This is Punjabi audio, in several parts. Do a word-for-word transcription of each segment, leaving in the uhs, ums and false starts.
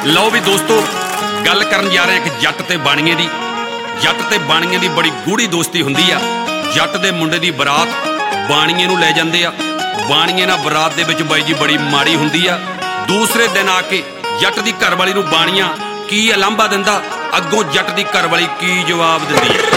ਲਓ ਵੀ ਦੋਸਤੋ, ਗੱਲ ਕਰਨ ਜਾ ਰਹੇ ਇੱਕ ਜੱਟ ਤੇ ਬਾਣੀਏ ਦੀ। ਜੱਟ ਤੇ ਬਾਣੀਏ ਦੀ ਬੜੀ ਗੂੜੀ ਦੋਸਤੀ ਹੁੰਦੀ ਆ। ਜੱਟ ਦੇ ਮੁੰਡੇ ਦੀ ਬਰਾਤ ਬਾਣੀਏ ਨੂੰ ਲੈ ਜਾਂਦੇ ਆ। ਬਾਣੀਏ ਨਾਲ ਬਰਾਤ ਦੇ ਵਿੱਚ ਬਾਈ ਜੀ ਬੜੀ ਮਾੜੀ ਹੁੰਦੀ ਆ। ਦੂਸਰੇ ਦਿਨ ਆ ਕੇ ਜੱਟ ਦੀ ਘਰਵਾਲੀ ਨੂੰ ਬਾਣੀਆਂ ਕੀ ਅਲਾਂਭਾ ਦਿੰਦਾ, ਅੱਗੋਂ ਜੱਟ ਦੀ ਘਰਵਾਲੀ ਕੀ ਜਵਾਬ ਦਿੰਦੀ ਆ।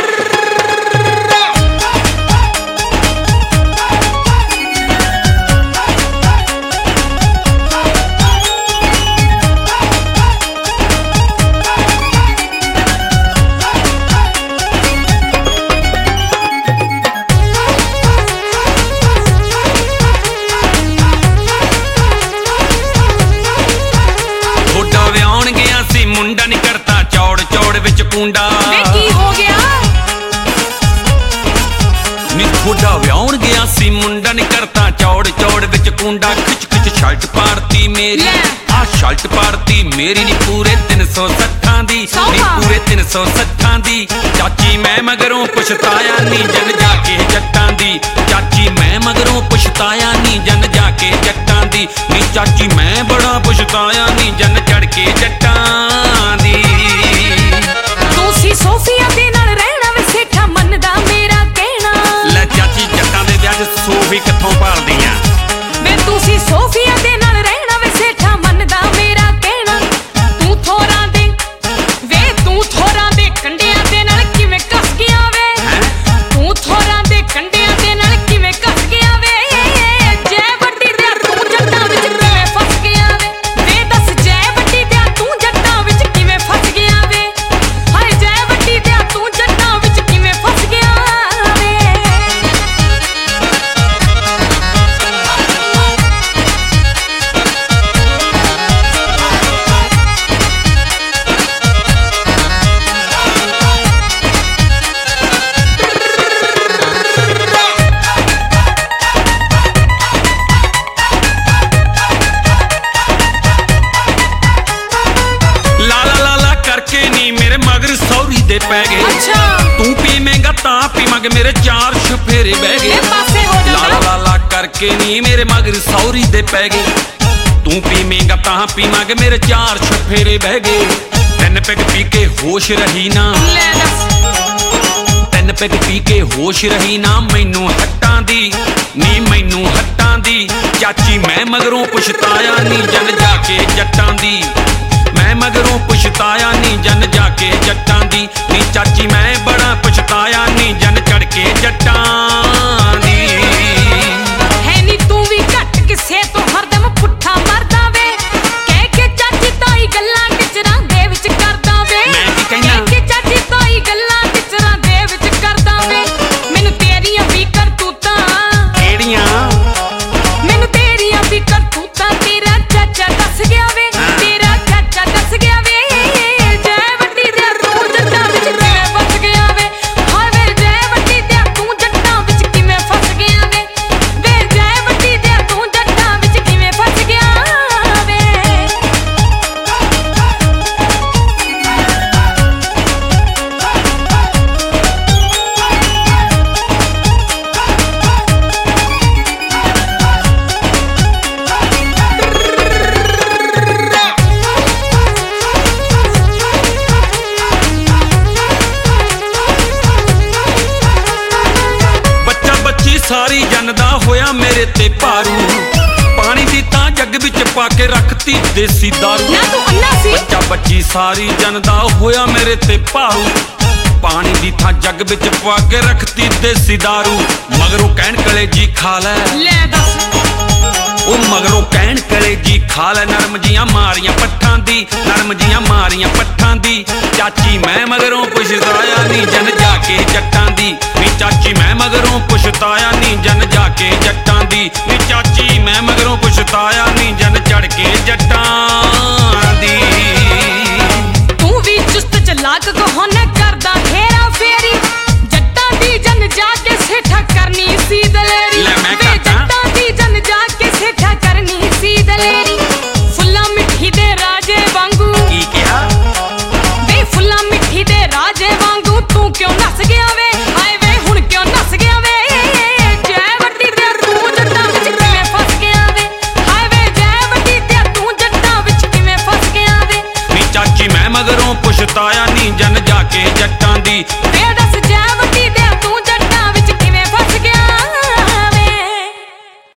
ਮੁੰਡਾ ਨੀ ਕਰਤਾ ਚੌੜ ਚੌੜ ਵਿੱਚ ਕੁੰਡਾ। ਵੇ ਕੀ ਹੋ ਗਿਆ ਨੀ ਥੋੜਾ ਵਿਆਹਣ ਗਿਆ ਸੀ ਮੁੰਡਾ ਨੀ ਕਰਤਾ ਚੌੜ ਚੌੜ ਵਿੱਚ ਕੁੰਡਾ। ਖਿੱਚ ਖਿੱਚ ਸ਼ਰਟ ਪਾੜਤੀ ਮੇਰੀ, ਆ ਸ਼ਰਟ ਪਾੜਤੀ ਮੇਰੀ ਨੀ ਪੂਰੇ ਤਿੰਨ ਸੌ ਸੱਠਾਂ ਦੀ, ਨੀ ਪੂਰੇ ਤਿੰਨ ਸੌ ਸੱਠਾਂ ਦੀ। ਚਾਚੀ ਮੈਂ ਮਗਰੋਂ ਪਛਤਾਇਆ ਨੀ ਜਨ ਜਾ ਕੇ ਜੱਟਾਂ ਦੀ। ਚਾਚੀ ਮੈਂ ਮਗਰੋਂ ਪਛਤਾਇਆ ਨੀ ਜਨ ਜਾ ਕੇ ਜੱਟਾਂ ਦੀ। ਨੀ ਚਾਚੀ ਮੈਂ ਬੜਾ ਪਛਤਾਇਆ ਨੀ ਜਨ ਚੜ ਕੇ ਜੱਟਾਂ ਦੀ। ਤੂੰ ਸੀ ਸੋਫੀਆ ਦੇ ਨਾਲ ਰਹਿਣਾ ਵੇ ਸੇਠਾ ਮੰਨਦਾ ਮੇਰਾ ਕਹਿਣਾ। ਲੈ ਚਾਚੀ ਜੱਟਾਂ ਦੇ ਵਿਆਹ 'ਚ ਸੋਫੀ ਕਿੱਥੋਂ ਭਾਲਦੀਆਂ ਵੇ। ਤੂੰ ਸੀ ਸੋਫੀਆ ਦੇ ਨਾਲ ਰਹਿਣਾ ਵੇ ਸੇਠਾ ਮੰਨਦਾ ਮੇਰਾ ਕਹਿਣਾ। ਤੂੰ ਥੋਰਾਂ ਦੇ ਵੇ ਤੂੰ ਥੋਰਾਂ ਦੇ ਕੰਡਿਆਂ ਦੇ ਨਾਲ ਕਿਵੇਂ ਕੱਸ ਗਿਆ ਵੇ। ਤੂੰ ਥੋਰਾਂ ਦੇ ਕੰਡਿਆਂ ਦੇ ਨਾਲ ਕਿਵੇਂ ਕੱਸ ਗਿਆ ਵੇ। ਜੈ ਵੱਡੀ ਦਿਆ ਤੂੰ ਜੱਟਾਂ ਵਿੱਚ ਕਿਵੇਂ ਫਸ ਗਿਆ ਵੇ। ਵੇ ਦੱਸ ਜੈ ਵੱਡੀ ਦਿਆ ਤੂੰ ਜੱਟਾਂ ਵਿੱਚ ਕਿਵੇਂ ਫਸ ਗਿਆ ਵੇ। ਹਾਏ ਜੈ ਵੱਡੀ ਦਿਆ ਤੂੰ ਜੱਟਾਂ ਵਿੱਚ ਕਿਵੇਂ ਫਸ ਗਿਆ ਵੇ। ਸੌਰੀ ਦੇ ਪੈ ਗਏ। ਅੱਛਾ ਤੂੰ ਪੀਵੇਂਗਾ ਤਾਂ ਪੀਵਾਂਗੇ ਮੇਰੇ ਚਾਰ ਛਫੇਰੇ ਬਹਿ ਗਏ। ਪਾਸੇ ਹੋ ਜਾ ਲਾ ਲਾ ਲਾ ਕਰਕੇ ਨੀ ਮੇਰੇ ਮਗਰ ਸੌਰੀ ਦੇ ਪੈ ਗਏ। ਤੂੰ ਪੀਵੇਂਗਾ ਤਾਂ ਪੀਵਾਂਗੇ ਮੇਰੇ ਚਾਰ ਛਫੇਰੇ ਬਹਿ ਗਏ। ਤਿੰਨ ਪੈਗ ਪੀ ਕੇ ਹੋਸ਼ ਰਹੀ ਨਾ, ਲੈ ਦੱਸ ਤਿੰਨ ਪੈਗ ਪੀ ਕੇ ਹੋਸ਼ ਰਹੀ ਨਾ ਮੈਨੂੰ ਹੱਟਾਂ ਦੀ, ਨੀ ਮੈਨੂੰ ਹੱਟਾਂ ਦੀ। ਚਾਚੀ ਮੈਂ ਮਗਰੋਂ ਪਛਤਾਇਆ ਨੀ ਜਨ ਜਾ ਕੇ ਜੱਟਾਂ ਦੀ। ਮੈਂ ਮਗਰੋਂ ਪਛਤਾਇਆ ਨੀ ਜਨ ਜਾ ਕੇ ਜੱਟਾਂ ਦੀ। ਨੀ ਚਾਚੀ ਮੈਂ ਬੜਾ ਪਛਤਾਇਆ ਨੀ ਜਨ ਚੜ ਕੇ ਜੱਟਾਂ ਦੀ। ਹੈ ਨੀ ਤੂੰ ਵੀ ਘੱਟ ਕਿਸੇ ਤੋਂ ਹਰਦਮ ਪੁੱਠਾ ਮਰਦਾ ਵੇ। ਕਹਿ ਕੇ ਚਾਚੀ ਤਾਈ ਗੱਲਾਂ ਟਿਚਰਾਂ ਦੇ ਵਿੱਚ ਕਰਦਾ ਵੇ। ਮੈਂ ਕੀ ਕਹਿਣਾ? ਕਹਿ ਕੇ ਚਾਚੀ ਤਾਈ ਗੱਲਾਂ ਟਿਚਰਾਂ ਦੇ ਵਿੱਚ ਕਰਦਾ ਵੇ। ਮੈਨੂੰ ਤੇਰੀਆਂ ਵੀ ਕਰਤੂਤਾਂ ਕਿਹੜੀਆਂ? ਮੈਨੂੰ ਤੇਰੀਆਂ ਵੀ ਕਰਤੂਤਾਂ ਤੇਰਾ ਚਾਚਾ ਦੱਸ ਗਿਆ ਵੇ। ਤੇਰਾ ਚਾਚਾ ਦੱਸ ਗਿਆ ਵੇ। ਜੈ ਵੱਡੀ ਦਿਆ ਤੂੰ ਜੱਟਾਂ ਵਿੱਚ ਕਿਵੇਂ ਫਸ ਗਿਆ ਵੇ। ਹਾਏ ਵੇ ਜੈ ਵੱਡੀ ਦਿਆ ਤੂੰ ਜੱਟਾਂ ਵਿੱਚ ਕਿਵੇਂ ਫਸ ਗਿਆ ਵੇ। ਵੇ ਜੈ ਵੱਡੀ ਦਿਆ ਤੂੰ ਜੱਟਾਂ ਵਿੱਚ ਕਿਵੇਂ ਫਸ ਗਿਆ ਵੇ। ਬੱਚਾ ਬੱਚੀ ਸਾਰੀ ਜਨਦਾ ਹੋਇਆ ਮੇਰੇ ਤੇ ਭਾਰੂ। ਪਾਣੀ ਦੀ ਤਾਂ ਜੱਗ ਵਿੱਚ ਪਾ ਕੇ ਰੱਖਤੀ ਦੇਸੀ ਦਾਰੂ। ਨਾ ਤੂੰ ਅੰਨਾ ਸੀ। ਬੱਚਾ ਬੱਚੀ ਸਾਰੀ ਜਨਦਾ ਹੋਇਆ ਮੇਰੇ ਤੇ ਭਾਰੂ। ਪਾਣੀ ਦੀ ਥਾਂ ਜੱਗ ਵਿੱਚ ਪਾ ਕੇ ਰੱਖਤੀ ਦੇਸੀ ਦਾਰੂ। ਮਗਰੋਂ ਕਹਿਣ ਕਲੇਜੀ ਖਾ ਲੈ, ਲੈ ਦੱਸ ਉਹ ਮਗਰੋਂ ਕਹਿਣ ਕਲੇਜੀ ਖਾ ਲੈ। ਨਰਮ ਜੀਆਂ ਮਾਰੀਆਂ ਪੱਠਾਂ ਦੀ, ਨਰਮ ਜੀਆਂ ਮਾਰੀਆਂ ਪੱਠਾਂ ਦੀ। ਚਾਚੀ ਮੈਂ ਮਗਰੋਂ ਪਛਤਾਇਆ ਨੀ ਜਨ ਜਾ ਕੇ ਜੱਟਾਂ ਦੀ। ਨੀ ਚਾਚੀ ਮੈਂ ਮਗਰੋਂ ਪਛਤਾਇਆ ਨੀ ਜਨ ਜਾ ਕੇ ਜੱਟਾਂ ਦੀ। ਨੀ ਚਾਚੀ ਮੈਂ ਮਗਰੋਂ ਪਛਤਾਇਆ ਨੀ ਜਨ ਚੜ ਕੇ ਜੱਟਾਂ ਦੀ। ਤੂੰ ਵੀ ਚੁਸਤ ਚਲਾਕ ਕਹਾਣਾ ਕਰਦਾ ਹੇਰਾ ਫੇਰੀ। ਜੱਟਾਂ ਦੀ ਜਨ ਜਾ ਕੇ ਸੇਠਾ ਕਰਨੀ ਸੀ ਦਲੇਰੀ। ਲੈ ਮੈਂ ਵੇ ਕਰਦਾ। ਜੱਟਾਂ ਦੀ ਜਨ ਜਾ ਕੇ ਸੇਠਾ ਕਰਨੀ ਸੀ ਦਲੇਰੀ। ਫੁੱਲਾਂ ਮਿੱਠੀ ਦੇ ਰਾਜੇ ਵਾਂਗੂ, ਕੀ ਕਿਹਾ? ਵੇ ਫੁੱਲਾਂ ਮਿੱਠੀ ਦੇ ਰਾਜੇ ਵਾਂਗੂ ਤੂੰ ਕਿਉਂ ਨੱਸ ਗਿਆ ਵੇ। ਹਾਏ ਵੇ ਹੁਣ ਕਿਉਂ ਨੱਸ ਗਿਆ ਵੇ। ਜੈ ਵੱਡੀ ਦਿਆ ਤੂੰ ਜੱਟਾਂ ਵਿੱਚ ਪੁਛਤਾਇਆ ਨੀ ਜਨ ਜਾ ਕੇ ਜੱਟਾਂ ਦੀ